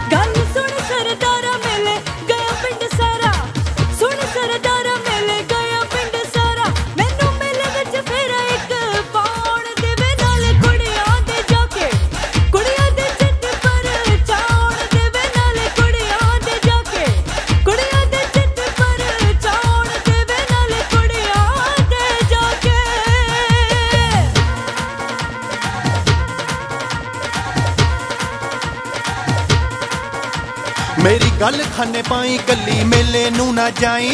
गल सुन सरदारा मिल गया पिंड सारा, सुन सरदारा मिल गया पिंड सारा, मैनू मिल विच फिर एक पाउण देवे नाल कुड़ियां दे जाके, कुड़ियां दे चिट पर चाउण देवे नाल कुड़ियां दे जाके, कुड़ियां दे चिट पर चाउण देवे नाल कुड़ियां दे जाके। मेरी गल खाने पाई कली मेले नू ना जाई,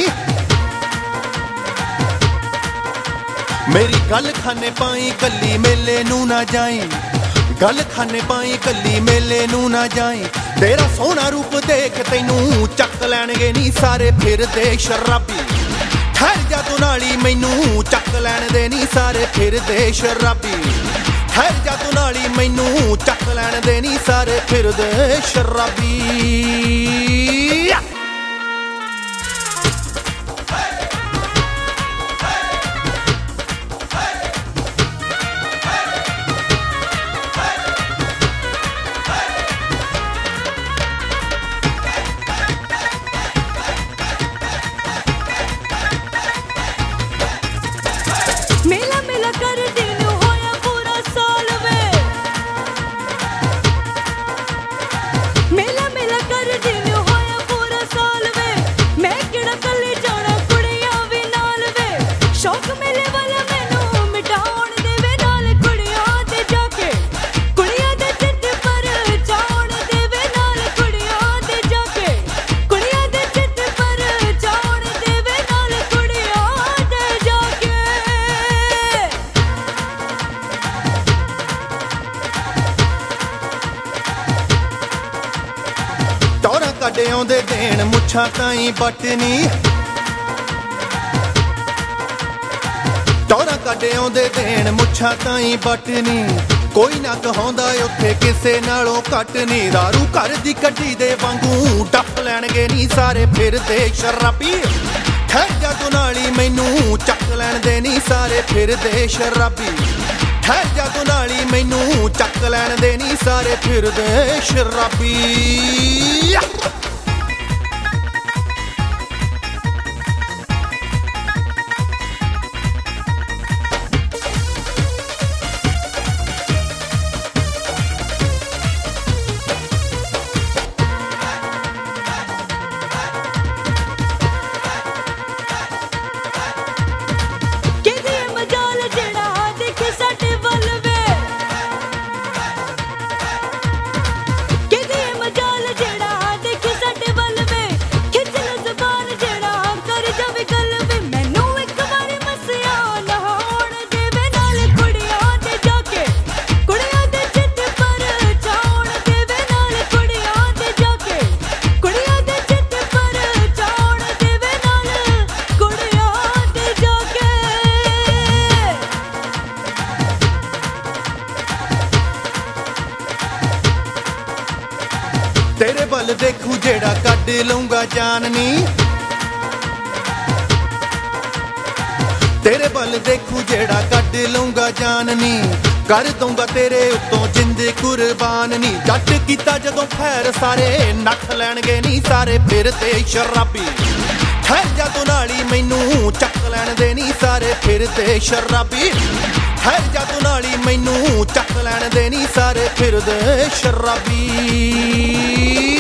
मेरी गल खाने पाई कली मेले नू ना जाई, गल खाने पाई कली मेले नू ना जाई। तेरा सोहना रूप देख तैनू चक लैणगे नी सारे फिरदे शराबी, ठहर जा तू नाली मैनू चक लैण दे नी सारे फिरदे शराबी, ठहर जा तू नाली मैनू चक लैण दे नी सारे फिरदे शराबी। मेला मेला कर दिन होया पूरा साल वे, मेला मेला कर दिन होया पूरा साल वे, मैं किड़ा कल्ले जाना कुड़ियां भी नाल वे, शौक मेले वाला मैनू मिटाउण देवे नाल कुड़ियां दे जाके, कुड़ियां दे चिट पर चाउण देवे नाल कुड़ियां दे जाके, कुड़ियां दे चिट पर चाउण देवे नाल कुड़ियां दे जाके। टौरा कढ आउंदे देण मुच्छां ताईं बटनी, टौरा कढ आउंदे देण मुच्छां ताईं बटनी, कोई ना कहाउंदा उत्थे किसे नालों घट नी, दारू घर दी कड्डी दे वांगू टप लैणगे नी सारे फिरदे शराबी, ठहर जा तू नाली मैनू चक लैण दे नी सारे फिरदे शराबी, ठहर जा तू नाली मैनू चक लैण दे नी सारे फिरदे शराबी। किदे मजाल जेड़ा देखे साडे वल वे, किदे मजाल जेड़ा देखे साडे वल वे, खिच लो ज़बान जेड़ा कर जावे गल वे, मैनू एक बारी मसिया नहाउण देवे नाल कुड़ियां दे जाके, कुड़ियां दे चिट पर चाउण देवे नाल कुड़ियां दे जाके, कुड़ियां दे चिट पर चाउण देवे नाल कुड़ियां दे जाके। तेरे बल देखू जेड़ा कड लूंगा जान नी, तेरे बल देखू जेड़ा कड लूंगा जान नी, कर दूंगा तेरे उत्तों जिंद कुर्बान नी, जट कीता जदों खैर सारे नख लैणगे नी सारे फिरदे शराबी, ठहर जा तू नाली मैनू चक लैण दे नी सारे फिरदे शराबी, ठहर जा तू नाली मैनू चक लैण दे नी सारे फिरदे शराबी।